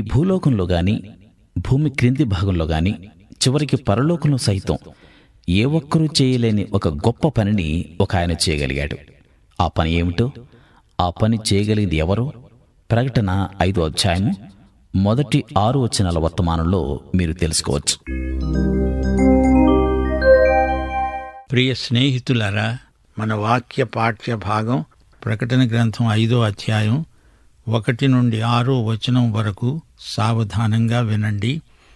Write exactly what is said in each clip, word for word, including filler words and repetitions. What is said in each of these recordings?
భూలోకంలో గాని, భూమి క్రింది భాగంలో గాని, చివరికి పరలోకంలో సైతం ఏ ఒక్కరూ చేయలేని ఒక గొప్ప పనిని ఒక ఆయన చేయగలిగాడు. ఆ పని ఏమిటో, ఆ పని చేయగలిగింది ఎవరో ప్రకటన ఐదో అధ్యాయము మొదటి ఆరు వచనాల వర్తమానంలో మీరు తెలుసుకోవచ్చు. ప్రియ స్నేహితులారా, మన వాక్య పాఠ్య భాగం ప్రకటన గ్రంథం ఐదో అధ్యాయం ఒకటి నుండి ఆరో వచనం వరకు సావధానంగా వినండి.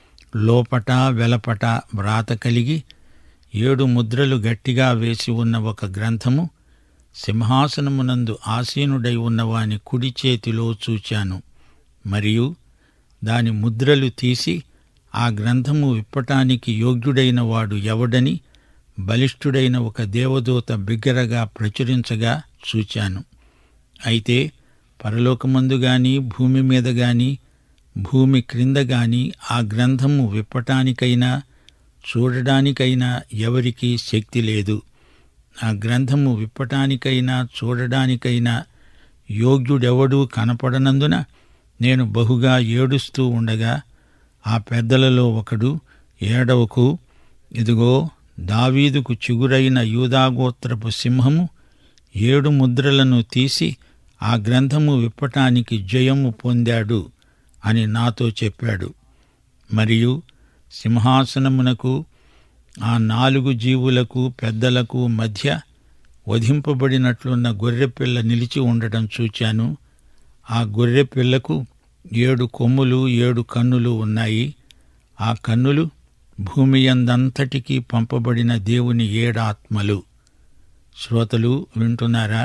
లోపట వెలపట వ్రాత కలిగి ఏడు ముద్రలు గట్టిగా వేసి ఉన్న ఒక గ్రంథము సింహాసనమునందు ఆసీనుడై ఉన్నవాని కుడి చేతిలో చూచాను. మరియు దాని ముద్రలు తీసి ఆ గ్రంథము విప్పటానికి యోగ్యుడైన వాడు ఎవడని బలిష్ఠుడైన ఒక దేవదూత బిగ్గరగా ప్రచురించగా చూచాను. అయితే పరలోకమందు గాని, భూమి మీద గాని, భూమి క్రింద గాని ఆ గ్రంథము విప్పటానికైనా చూడడానికైనా ఎవరికీ శక్తి లేదు. ఆ గ్రంథము విప్పటానికైనా చూడడానికైనా యోగ్యుడెవడూ కనపడనందున నేను బహుగా ఏడుస్తూ ఉండగా ఆ పెద్దలలో ఒకడు, ఏడవకు, ఇదిగో దావీదుకు చిగురైన యూదాగోత్రపు సింహము ఏడు ముద్రలను తీసి ఆ గ్రంథము విప్పటానికి జయము పొందాడు అని నాతో చెప్పాడు. మరియు సింహాసనమునకు ఆ నాలుగు జీవులకు పెద్దలకు మధ్య వధింపబడినట్లున్న గొర్రెపిల్ల నిలిచి ఉండటం చూచాను. ఆ గొర్రెపిల్లకు ఏడు కొమ్ములు, ఏడు కన్నులు ఉన్నాయి. ఆ కన్నులు భూమి యందంతటికీ పంపబడిన దేవుని ఏడాత్మలు. శ్రోతలు వింటున్నారా?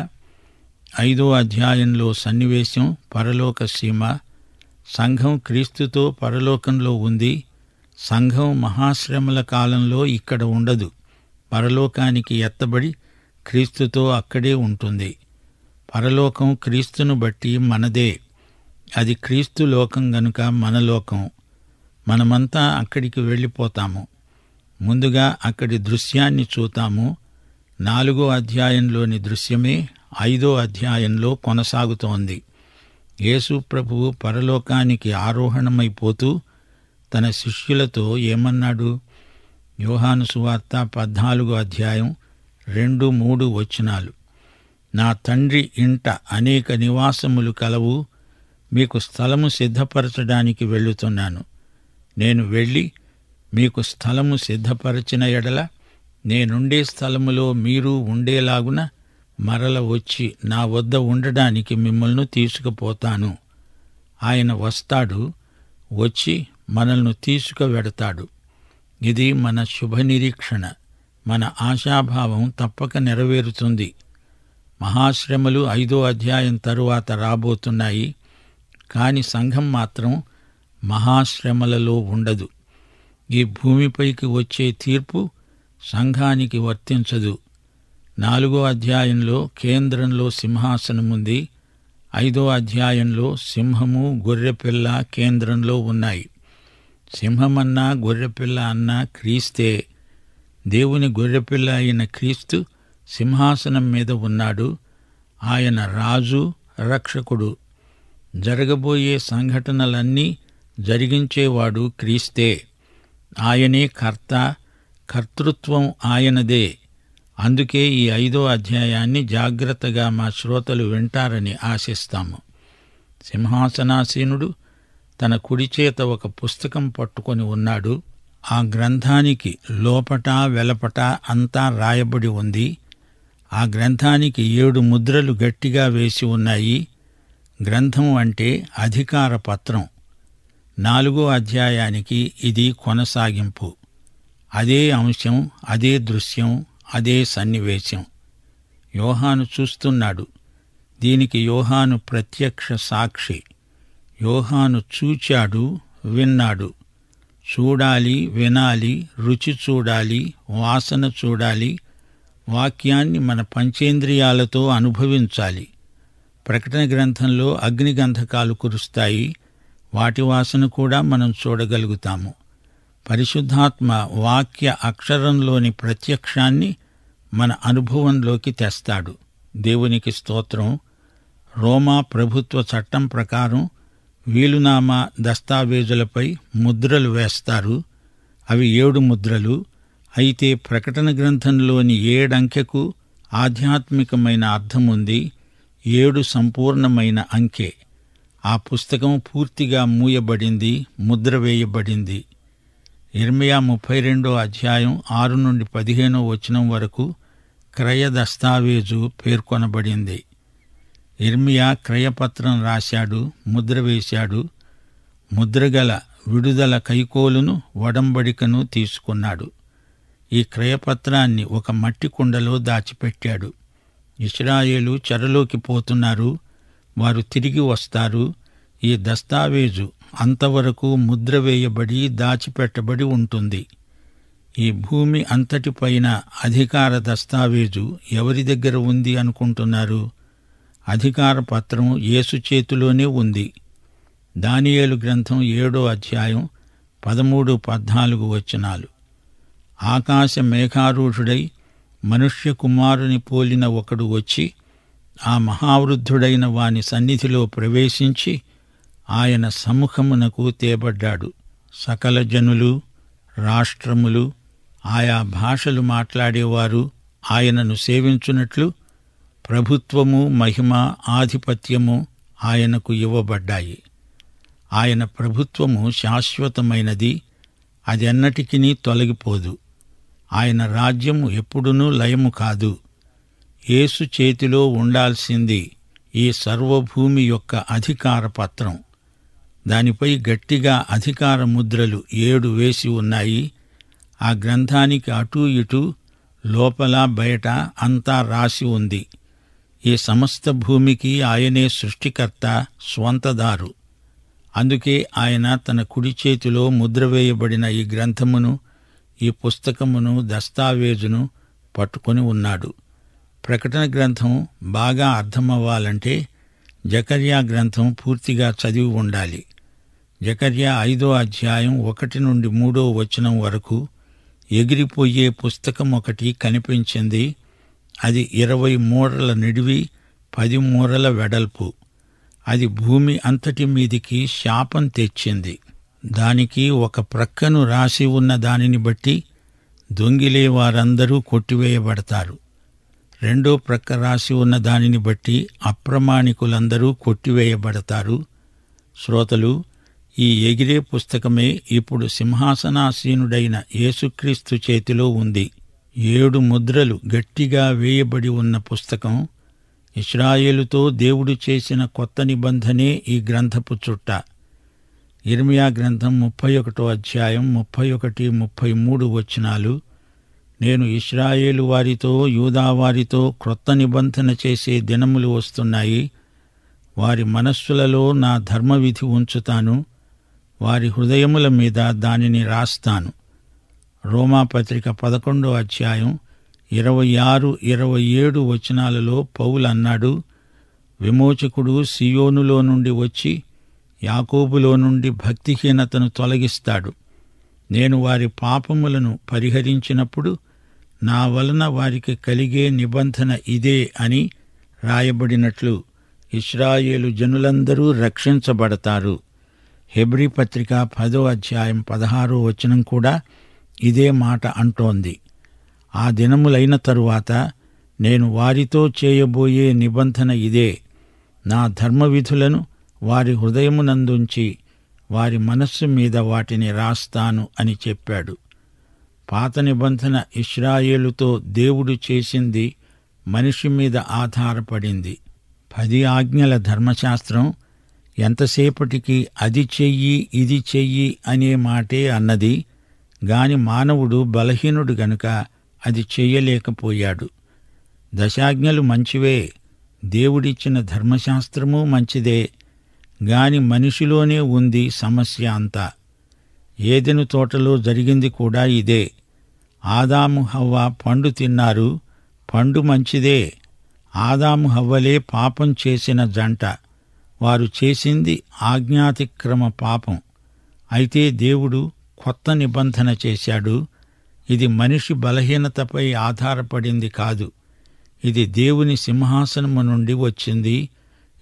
ఐదో అధ్యాయంలో సన్నివేశం పరలోక సీమ. సంఘం క్రీస్తుతో పరలోకంలో ఉంది. సంఘం మహాశ్రమల కాలంలో ఇక్కడ ఉండదు. పరలోకానికి ఎత్తబడి క్రీస్తుతో అక్కడే ఉంటుంది. పరలోకం క్రీస్తును బట్టి మనదే. అది క్రీస్తు లోకం గనుక మన లోకం. మనమంతా అక్కడికి వెళ్ళిపోతాము. ముందుగా అక్కడి దృశ్యాన్ని చూతాము. నాలుగో అధ్యాయంలోని దృశ్యమే ఐదో అధ్యాయంలో కొనసాగుతోంది. యేసు ప్రభువు పరలోకానికి ఆరోహణమైపోతూ తన శిష్యులతో ఏమన్నాడు? యోహాను సువార్త పద్నాలుగో అధ్యాయం రెండు మూడు వచనాలు. నా తండ్రి ఇంట అనేక నివాసములు కలవు. మీకు స్థలము సిద్ధపరచడానికి వెళ్ళుతున్నాను. నేను వెళ్ళి మీకు స్థలము సిద్ధపరచిన ఎడల నేనుండే స్థలములో మీరు ఉండేలాగున మరల వచ్చి నా వద్ద ఉండడానికి మిమ్మల్ని తీసుకుపోతాను. ఆయన వస్తాడు, వచ్చి మనల్ని తీసుకువెడతాడు. ఇది మన శుభనిరీక్షణ. మన ఆశాభావం తప్పక నెరవేరుతుంది. మహాశ్రమలు ఐదో అధ్యాయం తరువాత రాబోతున్నాయి. కాని సంఘం మాత్రం మహాశ్రమలలో ఉండదు. ఈ భూమిపైకి వచ్చే తీర్పు సంఘానికి వర్తించదు. నాలుగో అధ్యాయంలో కేంద్రంలో సింహాసనముంది. ఐదో అధ్యాయంలో సింహము, గొర్రెపిల్ల కేంద్రంలో ఉన్నాయి. సింహమన్నా గొర్రెపిల్ల అన్నా క్రీస్తే. దేవుని గొర్రెపిల్ల అయిన క్రీస్తు సింహాసనం మీద ఉన్నాడు. ఆయన రాజు, రక్షకుడు. జరగబోయే సంఘటనలన్నీ జరిగించేవాడు క్రీస్తే. ఆయనే కర్త, కర్తృత్వం ఆయనదే. అందుకే ఈ ఐదో అధ్యాయాన్ని జాగ్రత్తగా మా శ్రోతలు వింటారని ఆశిస్తాము. సింహాసనాసీనుడు తన కుడిచేత ఒక పుస్తకం పట్టుకొని ఉన్నాడు. ఆ గ్రంథానికి లోపట వెలపట అంతా రాయబడి ఉంది. ఆ గ్రంథానికి ఏడు ముద్రలు గట్టిగా వేసి ఉన్నాయి. గ్రంథం అంటే అధికార పత్రం. నాలుగో అధ్యాయానికి ఇది కొనసాగింపు. అదే అంశం, అదే దృశ్యం, అదే సన్నివేశం. యోహాను చూస్తున్నాడు. దీనికి యోహాను ప్రత్యక్ష సాక్షి. యోహాను చూచాడు, విన్నాడు. చూడాలి, వినాలి, రుచి చూడాలి, వాసన చూడాలి, వాక్యాన్ని మన పంచేంద్రియాలతో అనుభవించాలి. ప్రకటన గ్రంథంలో అగ్నిగంధకాలు కురుస్తాయి. వాటి వాసన కూడా మనం చూడగలుగుతాము. పరిశుద్ధాత్మ వాక్య అక్షరంలోని ప్రత్యక్షాన్ని మన అనుభవంలోకి తెస్తాడు. దేవునికి స్తోత్రం. రోమా ప్రభుత్వ చట్టం ప్రకారం వీలునామా దస్తావేజులపై ముద్రలు వేస్తారు. అవి ఏడు ముద్రలు. అయితే ప్రకటన గ్రంథంలోని ఏడంకెకు ఆధ్యాత్మికమైన అర్థముంది. ఏడు సంపూర్ణమైన అంకె. ఆ పుస్తకం పూర్తిగా మూయబడింది, ముద్ర వేయబడింది. ఇర్మియా ముప్పై రెండో అధ్యాయం ఆరు నుండి పదిహేనో వచనం వరకు క్రయ దస్తావేజు పేర్కొనబడింది. ఇర్మియా క్రయపత్రం రాశాడు, ముద్ర వేశాడు. ముద్రగల విడుదల కైకోలును వడంబడికను తీసుకున్నాడు. ఈ క్రయపత్రాన్ని ఒక మట్టి కుండలో దాచిపెట్టాడు. ఇశ్రాయేలు చెరలోకి పోతున్నారు, వారు తిరిగి వస్తారు. ఈ దస్తావేజు అంతవరకు ముద్ర వేయబడి దాచిపెట్టబడి ఉంటుంది. ఈ భూమి అంతటిపైన అధికార దస్తావేజు ఎవరి దగ్గర ఉంది అనుకుంటున్నారు? అధికార పత్రం యేసు చేతిలోనే ఉంది. దానియేలు గ్రంథం ఏడో అధ్యాయం పదమూడు పద్నాలుగు వచనాలు. ఆకాశ మేఘారూఢుడై మనుష్య కుమారుని పోలిన ఒకడు వచ్చి ఆ మహావృద్ధుడైన వాని సన్నిధిలో ప్రవేశించి ఆయన సముఖమునకు తేబడ్డాడు. సకల జనులు, రాష్ట్రములు, ఆయా భాషలు మాట్లాడేవారు ఆయనను సేవించున్నట్లు ప్రభుత్వము, మహిమ, ఆధిపత్యము ఆయనకు ఇవ్వబడ్డాయి. ఆయన ప్రభుత్వము శాశ్వతమైనది, అది ఎన్నటికినీ తొలగిపోదు. ఆయన రాజ్యము ఎప్పుడునూ లయము కాదు. యేసు చేతిలో ఉండాల్సింది ఈ సర్వభూమి యొక్క అధికార పత్రం. దానిపై గట్టిగా అధికార ముద్రలు ఏడు వేసి ఉన్నాయి. ఆ గ్రంథానికి అటూ ఇటూ, లోపల బయట అంతా రాసి ఉంది. ఈ సమస్త భూమికి ఆయనే సృష్టికర్త, స్వంతదారు. అందుకే ఆయన తన కుడి చేతిలో ముద్ర వేయబడిన ఈ గ్రంథమును, ఈ పుస్తకమును, దస్తావేజును పట్టుకొని ఉన్నాడు. ప్రకటన గ్రంథం బాగా అర్థమవ్వాలంటే జకర్యా గ్రంథం పూర్తిగా చదివి ఉండాలి. జకర్యా ఐదో అధ్యాయం ఒకటి నుండి మూడో వచనం వరకు ఎగిరిపోయే పుస్తకం ఒకటి కనిపించింది. అది ఇరవై మూరల నిడివి, పది మూరల వెడల్పు. అది భూమి అంతటి మీదికి శాపం తెచ్చింది. దానికి ఒక ప్రక్కను రాసి ఉన్న దానిని బట్టి దొంగిలే వారందరూ కొట్టివేయబడతారు. రెండో ప్రక్క రాసి ఉన్న దానిని బట్టి అప్రమాణికులందరూ కొట్టివేయబడతారు. శ్రోతలు, ఈ ఎగిరే పుస్తకమే ఇప్పుడు సింహాసనాసీనుడైన యేసుక్రీస్తు చేతిలో ఉంది. ఏడు ముద్రలు గట్టిగా వేయబడి ఉన్న పుస్తకం. ఇశ్రాయేలుతో దేవుడు చేసిన కొత్త నిబంధనే ఈ గ్రంథపు చుట్ట. ఇర్మియా గ్రంథం ముప్పై ఒకటో అధ్యాయం ముప్పై ఒకటి ముప్పై మూడు వచనాలు. నేను ఇశ్రాయేలు వారితో, యూదా వారితో క్రొత్త నిబంధన చేసే దినములు వస్తున్నాయి. వారి మనస్సులలో నా ధర్మవిధి ఉంచుతాను, వారి హృదయముల మీద దానిని రాస్తాను. రోమాపత్రిక పదకొండో అధ్యాయం ఇరవై ఆరు ఇరవై ఏడు వచనాలలో పౌలు అన్నాడు, విమోచకుడు సియోనులో నుండి వచ్చి యాకోబులో నుండి భక్తిహీనతను తొలగిస్తాడు. నేను వారి పాపములను పరిహరించినప్పుడు నా వలన వారికి కలిగే నిబంధన ఇదే అని రాయబడినట్లు ఇశ్రాయేలు జనులందరూ రక్షించబడతారు. హెబ్రీ పత్రిక పదో అధ్యాయం పదహారో వచనం కూడా ఇదే మాట అంటోంది. ఆ దినములైన తరువాత నేను వారితో చేయబోయే నిబంధన ఇదే, నా ధర్మవిధులను వారి హృదయమునందుంచి వారి మనస్సు మీద వాటిని రాస్తాను అని చెప్పాడు. పాత నిబంధన ఇశ్రాయేలుతో దేవుడు చేసింది మనిషి మీద ఆధారపడింది. పది ఆజ్ఞల ధర్మశాస్త్రం ఎంతసేపటికి అది చెయ్యి ఇది చెయ్యి అనే మాటే అన్నది గాని మానవుడు బలహీనుడు గనుక అది చెయ్యలేకపోయాడు. దశాజ్ఞలు మంచివే, దేవుడిచ్చిన ధర్మశాస్త్రమూ మంచిదే, గాని మనిషిలోనే ఉంది సమస్య అంతా. ఏదెను తోటలో జరిగింది కూడా ఇదే. ఆదాము హవ్వ పండు తిన్నారు, పండు మంచిదే. ఆదాము హవ్వలే పాపం చేసిన జంట. వారు చేసింది ఆజ్ఞాతిక్రమ పాపం. అయితే దేవుడు కొత్త నిబంధన చేశాడు. ఇది మనిషి బలహీనతపై ఆధారపడింది కాదు. ఇది దేవుని సింహాసనము నుండి వచ్చింది.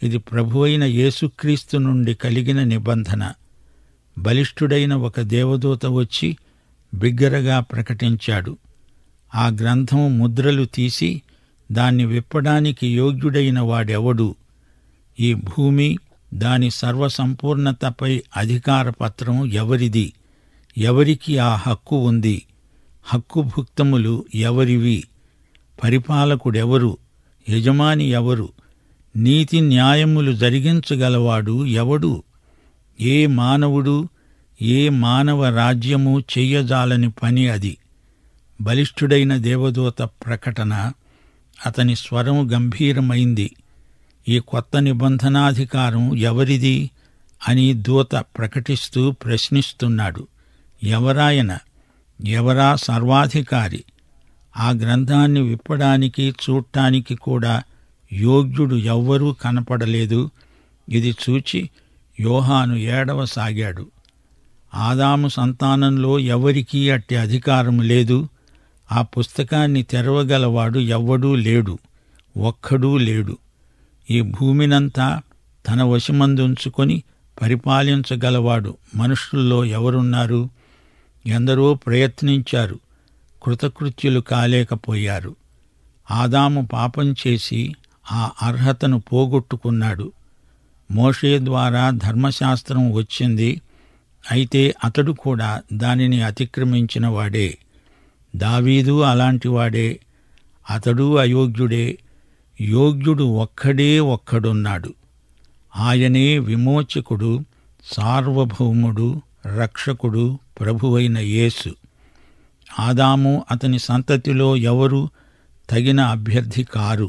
ఇది ప్రభువైన యేసుక్రీస్తు నుండి కలిగిన నిబంధన. బలిష్ఠుడైన ఒక దేవదూత వచ్చి బిగ్గరగా ప్రకటించాడు, ఆ గ్రంథం ముద్రలు తీసి దాన్ని విప్పడానికి యోగ్యుడైన వాడెవడు? ఈ భూమి దాని సర్వసంపూర్ణతపై అధికారపత్రం ఎవరిది? ఎవరికి ఆ హక్కు ఉంది? హక్కుభుక్తములు ఎవరివి? పరిపాలకుడెవరు? యజమాని ఎవరు? నీతి న్యాయములు జరిగించగలవాడు ఎవడు? ఏ మానవుడు, ఏ మానవ రాజ్యము చెయ్యజాలని పని అది. బలిష్ఠుడైన దేవదూత ప్రకటన. అతని స్వరం గంభీరమైంది. ఈ కొత్త నిబంధనాధికారం ఎవరిది అని దూత ప్రకటిస్తూ ప్రశ్నిస్తున్నాడు. ఎవరాయన? ఎవరా సర్వాధికారి? ఆ గ్రంథాన్ని విప్పడానికి చూడటానికి కూడా యోగ్యుడు ఎవ్వరూ కనపడలేదు. ఇది చూచి యోహాను ఏడవసాగాడు. ఆదాము సంతానంలో ఎవరికీ అట్టి అధికారం లేదు. ఆ పుస్తకాన్ని తెరవగలవాడు ఎవ్వడూ లేడు, ఒక్కడూ లేడు. ఈ భూమినంతా తన వశమందుంచుకొని పరిపాలించగలవాడు మనుషుల్లో ఎవరున్నారు? ఎందరో ప్రయత్నించారు, కృతకృత్యులు కాలేకపోయారు. ఆదాము పాపం చేసి ఆ అర్హతను పోగొట్టుకున్నాడు. మోషే ద్వారా ధర్మశాస్త్రం వచ్చింది, అయితే అతడు కూడా దానిని అతిక్రమించిన వాడే. దావీదు అలాంటివాడే. అతడు అయోగ్యుడే. యోగ్యుడు ఒక్కడే ఒక్కడున్నాడు. ఆయనే విమోచకుడు, సార్వభౌముడు, రక్షకుడు, ప్రభువైన యేసు. ఆదాము అతని సంతతిలో ఎవరు తగిన అభ్యర్థి కారు.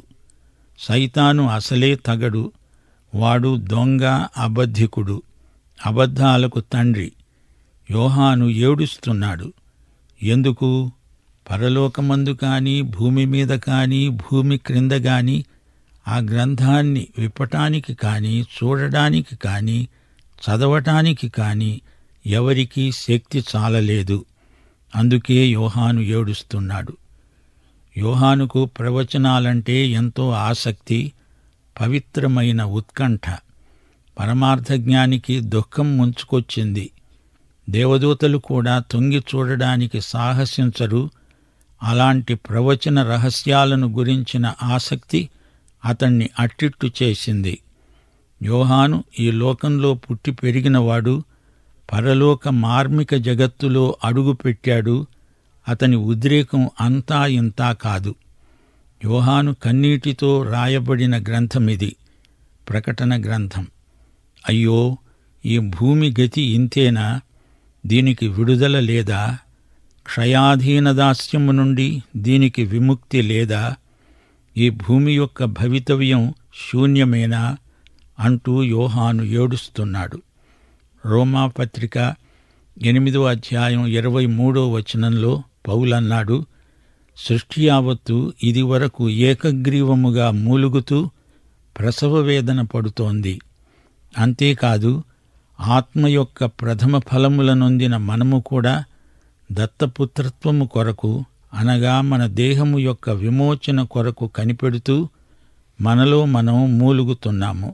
సైతాను అసలే తగడు. వాడు దొంగ, అబద్ధికుడు, అబద్ధాలకు తండ్రి. యోహాను ఏడుస్తున్నాడు. ఎందుకు? పరలోకమందు కాని, భూమి మీద కాని, భూమి క్రింద గాని ఆ గ్రంథాన్ని విప్పటానికి కాని, చూడడానికి కాని, చదవటానికి కాని ఎవరికీ శక్తి చాలలేదు. అందుకే యోహాను ఏడుస్తున్నాడు. యోహానుకు ప్రవచనాలంటే ఎంతో ఆసక్తి, పవిత్రమైన ఉత్కంఠ. పరమార్థజ్ఞానికి దుఃఖం ముంచుకొచ్చింది. దేవదూతలు కూడా తొంగి చూడడానికి సాహసించరు. అలాంటి ప్రవచన రహస్యాలను గురించిన ఆసక్తి అతణ్ణి అట్టిట్టు చేసింది. యోహాను ఈ లోకంలో పుట్టి పెరిగినవాడు. పరలోక మార్మిక జగత్తులో అడుగుపెట్టాడు. అతని ఉద్రేకం అంతా ఇంతా కాదు. యోహాను కన్నీటితో రాయబడిన గ్రంథమిది, ప్రకటన గ్రంథం. అయ్యో, ఈ భూమి గతి ఇంతేనా? దీనికి విడుదల లేదా? క్షయాధీన దాస్యము నుండి దీనికి విముక్తి లేదా? ఈ భూమి యొక్క భవితవ్యం శూన్యమేనా అంటూ యోహాను ఏడుస్తున్నాడు. రోమాపత్రిక ఎనిమిదో అధ్యాయం ఇరవై మూడో వచనంలో పౌలన్నాడు, సృష్టి యావత్తు ఇదివరకు ఏకగ్రీవముగా మూలుగుతూ ప్రసవ వేదన పడుతోంది. అంతేకాదు, ఆత్మ యొక్క ప్రథమ ఫలముల నొందిన మనము కూడా దత్తపుత్రత్వము కొరకు, అనగా మన దేహము యొక్క విమోచన కొరకు కనిపెడుతూ మనలో మనం మూలుగుతున్నాము.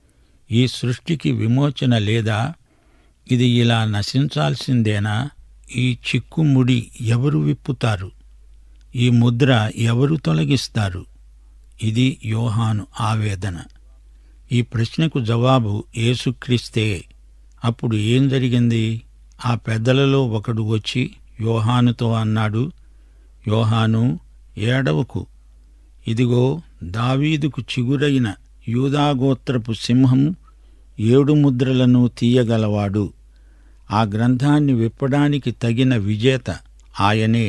ఈ సృష్టికి విమోచన లేదా? ఇది ఇలా నశించాల్సిందేనా? ఈ చిక్కుముడి ఎవరు విప్పుతారు? ఈ ముద్ర ఎవరు తొలగిస్తారు? ఇది యోహాను ఆవేదన. ఈ ప్రశ్నకు జవాబు యేసుక్రీస్తే. అప్పుడు ఏం జరిగింది? ఆ పెద్దలలో ఒకడు వచ్చి యోహానుతో అన్నాడు, యోహాను, ఏడవకు. ఇదిగో, దావీదుకు చిగురైన యూదాగోత్రపు సింహము ఏడు ముద్రలను తీయగలవాడు. ఆ గ్రంథాన్ని విప్పడానికి తగిన విజేత ఆయనే.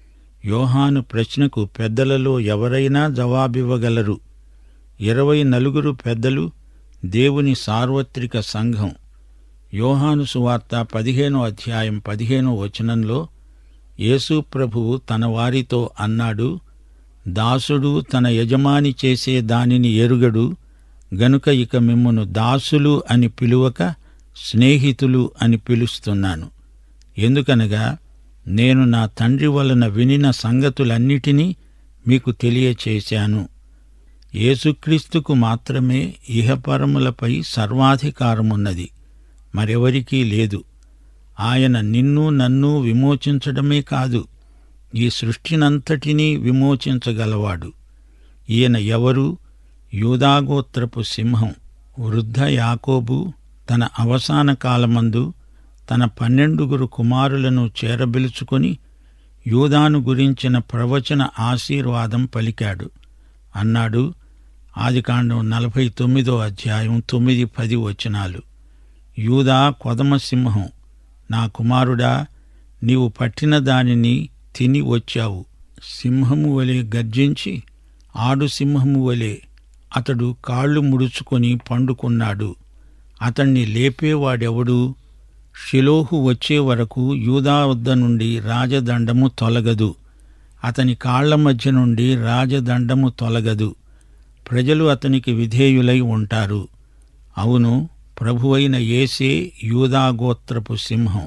యోహాను ప్రశ్నకు పెద్దలలో ఎవరైనా జవాబివ్వగలరు. ఇరవై నలుగురు పెద్దలు, దేవుని సార్వత్రిక సంఘం. యోహాను సువార్త పదిహేనో అధ్యాయం పదిహేనో వచనంలో యేసు ప్రభువు తన వారితో అన్నాడు, దాసుడు తన యజమాని చేసే దానిని ఎరుగడు, గనుక ఇక మిమ్మును దాసులు అని పిలువక స్నేహితులు అని పిలుస్తున్నాను. ఎందుకనగా నేను నా తండ్రి వలన వినిన సంగతులన్నిటినీ మీకు తెలియచేశాను. యేసుక్రీస్తుకు మాత్రమే ఇహపరములపై సర్వాధికారమున్నది, మరెవరికీ లేదు. ఆయన నిన్ను నన్ను విమోచించడమే కాదు, ఈ సృష్టినంతటినీ విమోచించగలవాడు. ఈయన ఎవరు? యూదాగోత్రపు సింహం. వృద్ధ యాకోబు తన అవసాన కాలమందు తన పన్నెండుగురు కుమారులను చేరబిలుచుకొని యూదాను గురించిన ప్రవచన ఆశీర్వాదం పలికాడు. అన్నాడు, ఆదికాండం నలభై తొమ్మిదో అధ్యాయం తొమ్మిది పది వచనాలు, యూదా కొదమసింహం, నా కుమారుడా, నీవు పట్టిన దానిని తిని వచ్చావు. సింహము వలె గర్జించి ఆడు సింహము వలె అతడు కాళ్ళు ముడుచుకొని పండుకున్నాడు. అతణ్ణి లేపేవాడెవడు? షిలోహు వచ్చే వరకు యూదా వద్ద నుండి రాజదండము తొలగదు. అతని కాళ్ల మధ్య నుండి రాజదండము తొలగదు. ప్రజలు అతనికి విధేయులై ఉంటారు. అవును, ప్రభువైన యేసే యూదాగోత్రపు సింహం.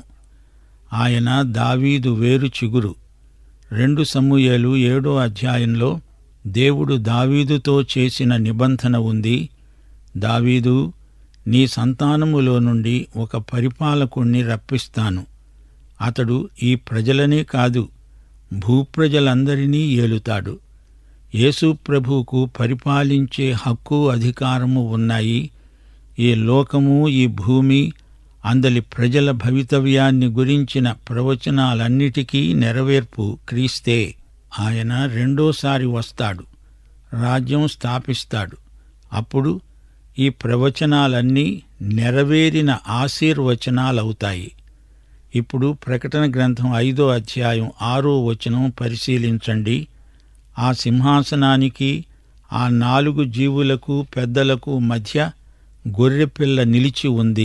ఆయన దావీదు వేరు చిగురు. రెండు సమూయేలు ఏడో అధ్యాయంలో దేవుడు దావీదుతో చేసిన నిబంధన ఉంది. దావీదు, నీ సంతానములో నుండి ఒక పరిపాలకుణ్ణి రప్పిస్తాను. అతడు ఈ ప్రజలనే కాదు, భూప్రజలందరినీ ఏలుతాడు. యేసు ప్రభువుకు పరిపాలించే హక్కు అధికారము ఉన్నాయి. ఈ లోకము, ఈ భూమి, అందలి ప్రజల భవితవ్యాన్ని గురించిన ప్రవచనాలన్నిటికీ నెరవేర్పు క్రీస్తే. ఆయన రెండోసారి వస్తాడు, రాజ్యం స్థాపిస్తాడు. అప్పుడు ఈ ప్రవచనాలన్నీ నెరవేరిన ఆశీర్వచనాలవుతాయి. ఇప్పుడు ప్రకటన గ్రంథం ఐదో అధ్యాయం ఆరో వచనం పరిశీలించండి. ఆ సింహాసనానికి, ఆ నాలుగు జీవులకు, పెద్దలకు మధ్య గొర్రెపిల్ల నిలిచి ఉంది.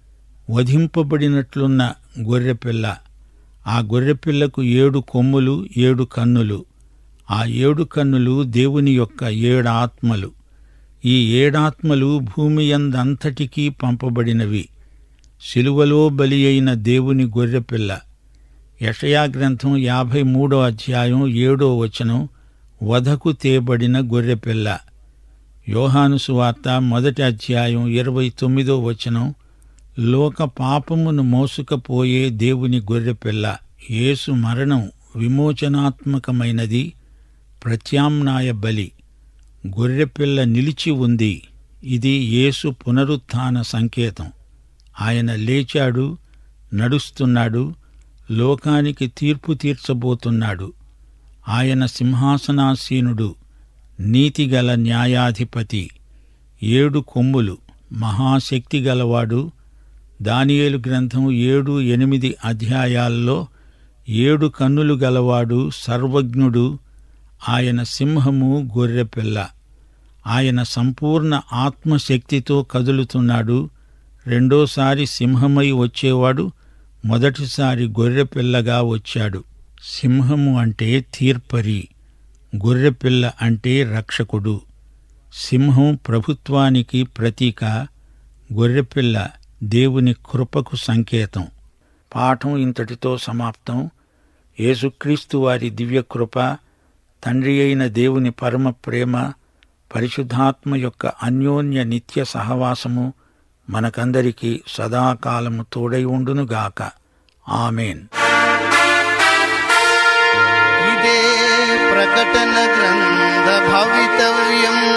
వధింపబడినట్లున్న గొర్రెపిల్ల. ఆ గొర్రెపిల్లకు ఏడు కొమ్ములు, ఏడు కన్నులు. ఆ ఏడు కన్నులు దేవుని యొక్క ఏడాత్మలు. ఈ ఏడాత్మలు భూమి యందంతటికీ పంపబడినవి. శిలువలో బలి అయిన దేవుని గొర్రెపిల్ల. యెషయా గ్రంథం యాభై మూడో అధ్యాయం ఏడో వచనం, వధకు తేబడిన గొర్రెపిల్ల. యోహాను సువార్త మొదటి అధ్యాయం ఇరవై తొమ్మిదో వచనం, లోక పాపమును మోసుకపోయే దేవుని గొర్రెపిల్ల. యేసు మరణం విమోచనాత్మకమైనది, ప్రత్యామ్నాయ బలి. గొర్రెపిల్ల నిలిచి ఉంది. ఇది యేసు పునరుత్థాన సంకేతం. ఆయన లేచాడు, నడుస్తున్నాడు, లోకానికి తీర్పు తీర్చబోతున్నాడు. ఆయన సింహాసనాసీనుడు, నీతిగల న్యాయాధిపతి. ఏడు కొమ్ములు, మహాశక్తి గలవాడు. దానియేలు గ్రంథం ఏడు ఎనిమిది అధ్యాయాల్లో ఏడు కన్నులు గలవాడు, సర్వజ్ఞుడు. ఆయన సింహము, గొర్రెపిల్ల. ఆయన సంపూర్ణ ఆత్మశక్తితో కదులుతున్నాడు. రెండోసారి సింహమై వచ్చేవాడు మొదటిసారి గొర్రెపిల్లగా వచ్చాడు. సింహము అంటే తీర్పరి, గొర్రెపిల్ల అంటే రక్షకుడు. సింహం ప్రభుత్వానికి ప్రతీక, గొర్రెపిల్ల దేవుని కృపకు సంకేతం. పాఠం ఇంతటితో సమాప్తం. యేసుక్రీస్తు వారి దివ్యకృప, తండ్రి అయిన దేవుని పరమ ప్రేమ, పరిశుద్ధాత్మ యొక్క అన్యోన్య నిత్య సహవాసము మనకందరికీ సదాకాలము తోడై ఉండునుగాక. ఆమేన్. ఇదే ప్రకటన గ్రంథ భవితవ్యం.